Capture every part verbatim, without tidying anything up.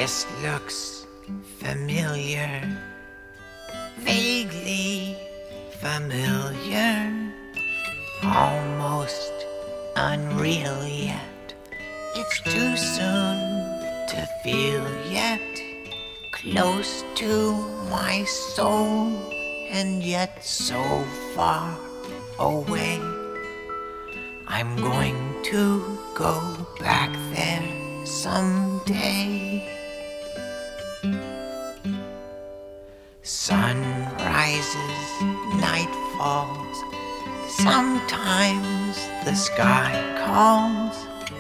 This looks familiar, vaguely familiar, almost unreal yet. It's too soon to feel yet, close to my soul and yet so far away. I'm going to go back there someday. Sun rises, night falls, sometimes the sky calls.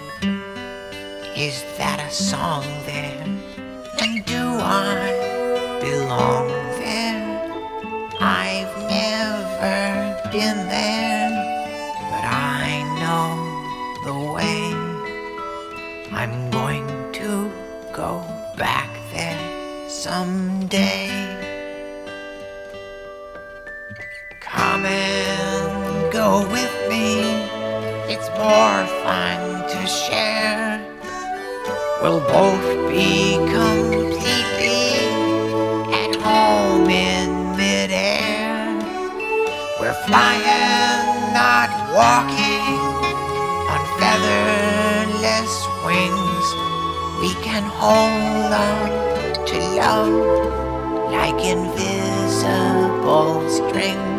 Is that a song there? And do I belong there? I've never been there, but I know the way. I'm going to go back there someday. Come and go with me, it's more fun to share. We'll both be completely at home in midair. We're flying, not walking, on featherless wings. We can hold on to love like invisible strings.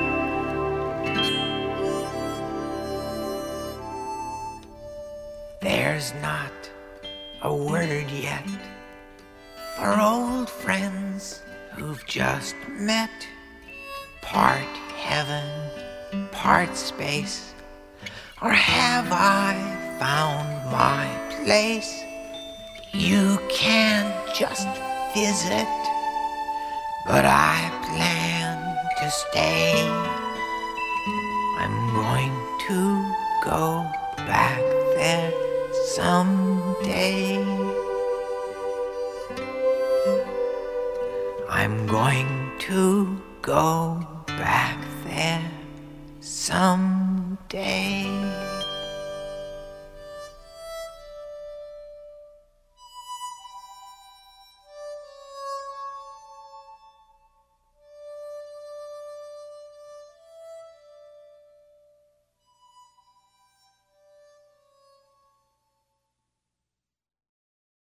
There's not a word yet for old friends who've just met. Part heaven, part space, or have I found my place? You can't just visit, but I plan to stay. I'm going to go back there someday. I'm going to go back there someday.